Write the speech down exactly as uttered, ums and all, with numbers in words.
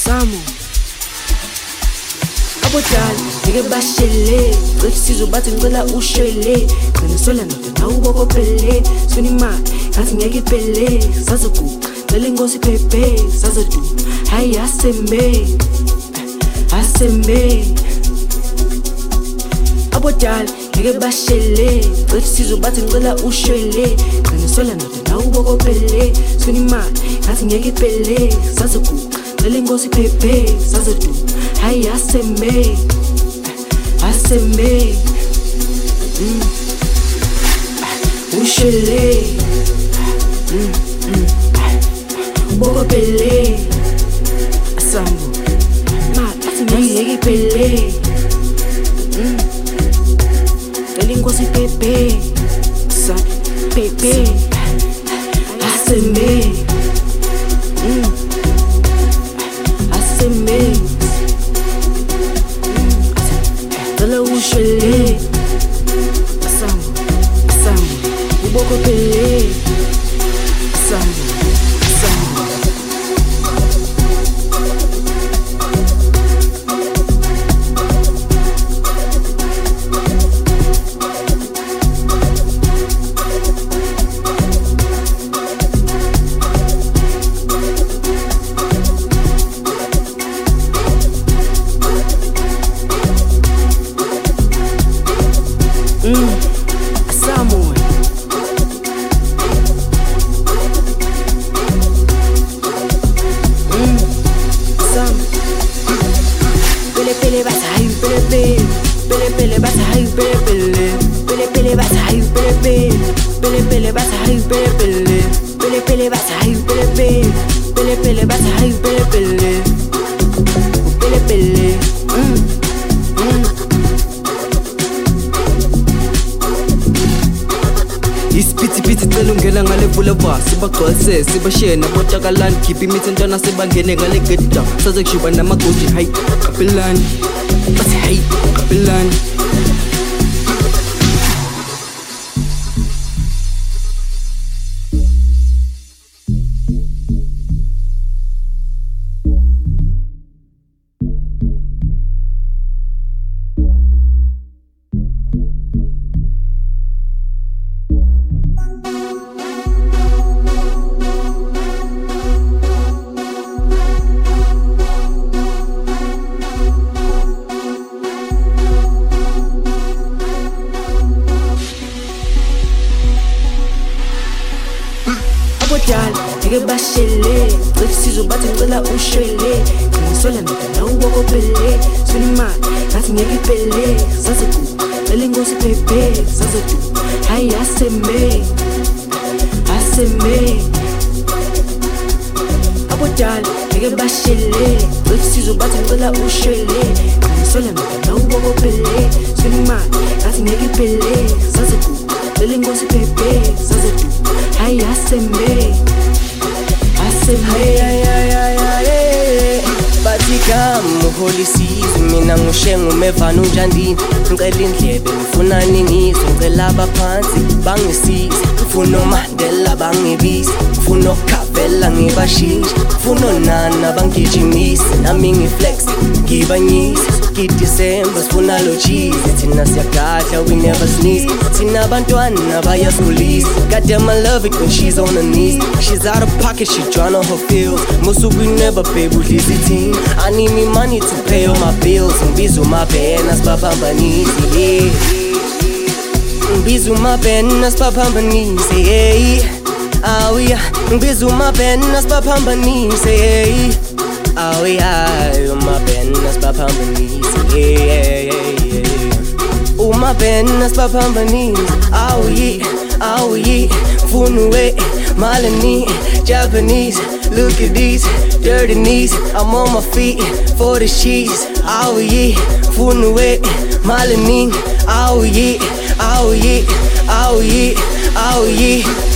Samo abodala ngeke bashele cishe sizobathi ngicela ushele gcina sola ndoda nawe ubokophele sifuna imali ngathi ngeke iphele sazoguqa lele nkosi pepe sazodu hayi asembe asembe abodala ngeke bashele cishe sizobathi ngicela ushele gcina sola ndoda nawe ubokophele sifuna imali ngathi ngeke iphele sazoguqa lele nkosi pepe sazodu hayi asembe asembe mm. ushele mm, mm. Bokopele Sambo ma athi ngeke iphele mm. Lele nkosi pepe sa pepe asembe mm. asembe Dala ushele Sambo Sambo Ubokopele Sambo Sambo Mm, Samuel. Mm, Sam. Pele pele basa hayu pele pele. Pele pele basa hayu pele pele. Pele pele basa hayu pele pele. Pele pele basa hayu pele pele. Pele pele basa hayu pele pele. Pele pele basa hayu pele pele. Pele pele. Mm. Mm. Isiphithiphithi cela ungena ngale vulava sibagcwalise sibashare nabotakalani khipha imithi ntwana sibangene ngale get down saze kushuba namagodi hayi qaphelani bathi hayi qaphelani abodala ngeke bashele cishe sizobathi ngicela ushele gcina sola ndoda nawe ubokophele sifuna imali ngathi ngeke iphele sazoguqa lele nkosi pepe sazodu hayi asembe asembe abodala ngeke bashele cishe sizobathi ngicela ushele gcina sola ndoda nawe ubokophele sifuna imali ngathi ngeke iphele sazoguqa lele nkosi pepe sazodu hayi asembe asembe bathi kam holy season mina ngushenga umevana unjandini ngicela indlebe ngifuna ningizo ngicela abaphansi bangisize ngifuna uMandela bangibize ngifuna ukukhavela ngibashintshe ngifuna onana bangijimise nami ngiflex ngibanyise ngiDisemba sifuna lo cheese thina siyagadla we never sneeze thina abantwana bayasigulisa goddamn I love it when she's on her knees she's out of pocket she drawn on her feels ngosuku never babe udlisa ithini I need me money to pay all my bills ngibiza umabhena sibaphambanise yeah ngibiza umabhena sibaphambanise yeah oh yeah ngibiza umabhena sibaphambanise yeah oh yeah umabhena sibaphambanise yeah yeah umabhena sibaphambanise oh yeah oh yeah Funue Malini Japanese look at these dirty knees I'm on my feet for the sheets oh yeah Funue Malini oh yeah oh yeah oh yeah oh yeah